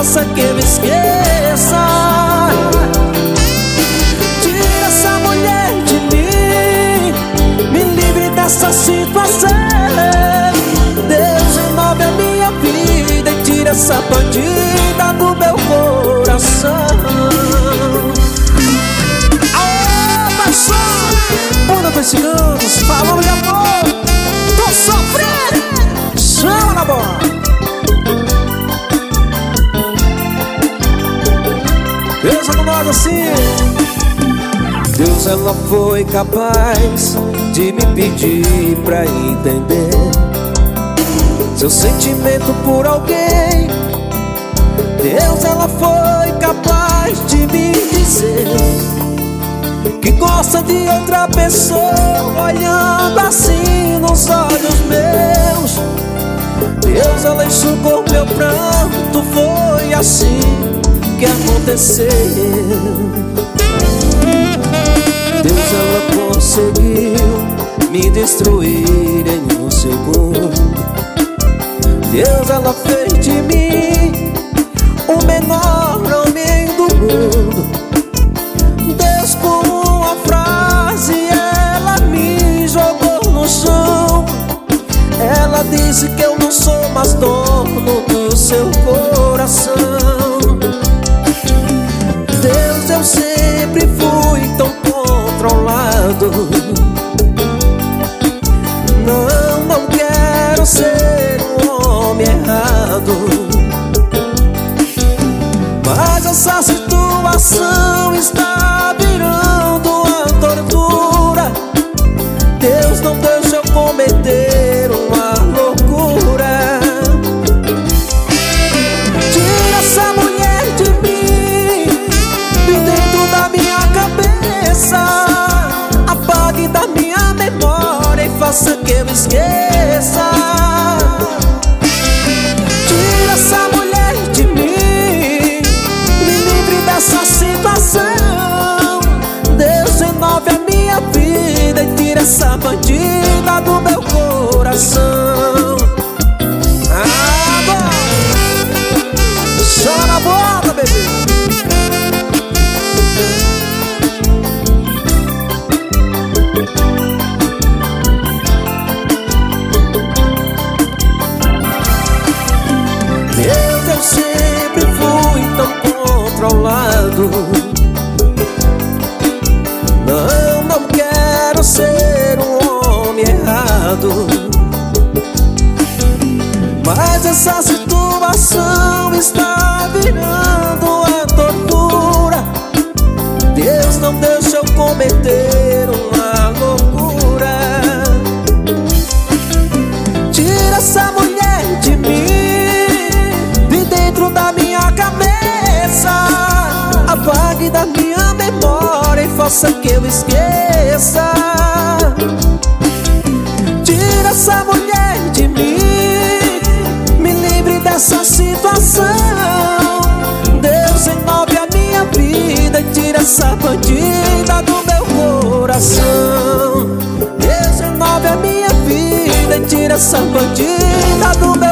faça que eu esqueça. Tira essa mulher de mim, me livre dessa situação. Deus, renove a minha vida e tira essa bandida do meu coração. Aô, paixão, por 2 segundos, falando de amor, tô sofrendo, chama na bola. Deus é com nós assim. Deus, ela foi capaz de me pedir pra entender seu sentimento por alguém. Deus, ela foi capaz de me dizer que gosta de outra pessoa, olhando assim nos olhos meus. Deus, ela enxugou meu pranto, foi assim que aconteceu. Deus, ela conseguiu me destruir em um segundo. Deus, ela fez de mim o menor homem do mundo. Deus, com uma frase, ela me jogou no chão. Ela disse que eu não sou mais dono do seu coração. Deus, eu sempre fui tão controlado. Não quero ser um homem errado, mas essa situação está virando uma tortura. Deus, não deixa eu cometer uma loucura. Tira essa mulher de mim, de dentro da minha cabeça. Apague da minha memória e faça que eu esqueça. Tira essa mulher de mim, me livre dessa situação. Deus, renove a minha vida e tira essa bandida do meu coração. Agora, chora na boca, bebê. Deus, eu sempre fui tão controlado. Não quero ser um homem errado, mas essa situação está virando uma tortura. Deus, não deixa eu cometer uma loucura. Tira essa mulher de mim, de dentro da minha cabeça. Apague da minha memória e faça que eu esqueça. Tira essa mulher de mim, me livre dessa situação. Deus, renove a minha vida e tira essa bandida do meu coração. Deus, renove a minha vida e tira essa bandida do meu